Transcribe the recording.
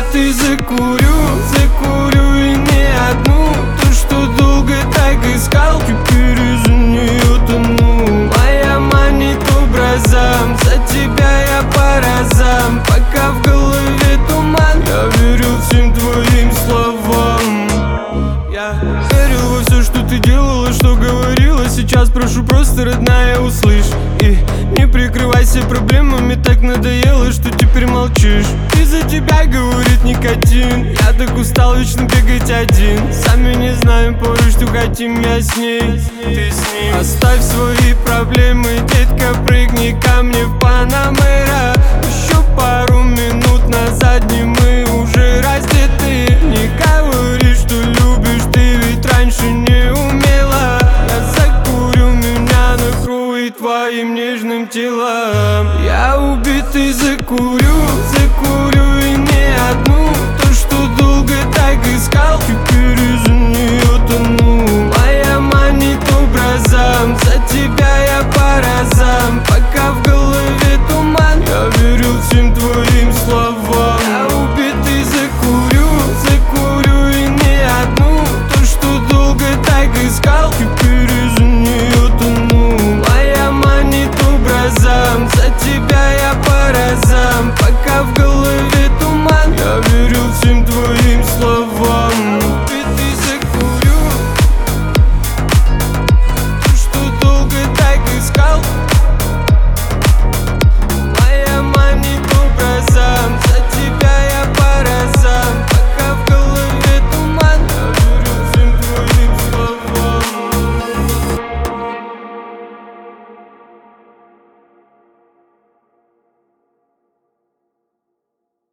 убитый закурю, закурю и не одну. То, что долго так искал, теперь из-за нее тону. Моя манит образом, за тебя я по разам. Пока в голове туман, я верил всем твоим словам. Я верил во все, что ты делала, что говорила. Сейчас прошу просто, родная, услышь. И не прикрывайся проблемами, так надоело, что теперь молчишь. Из-за тебя говорит никотин. Я так устал вечно бегать один. Сами не знаем порой, что хотим, я с ней, ты с ним. Оставь свои проблемы, детка, прыгни ко мне в Панамера. Еще пару минут назад не мы уже раздеты. Не говори, что любишь, ты ведь раньше не умела. Я закурю, меня накроет твоим нежным телом. Я убитый закурю, закурю и не одну. То, что долго так искал, теперь из-за нее тону. Моя манит образом, за тебя я по разам. Пока в голове туман, я верил всем твоим словам.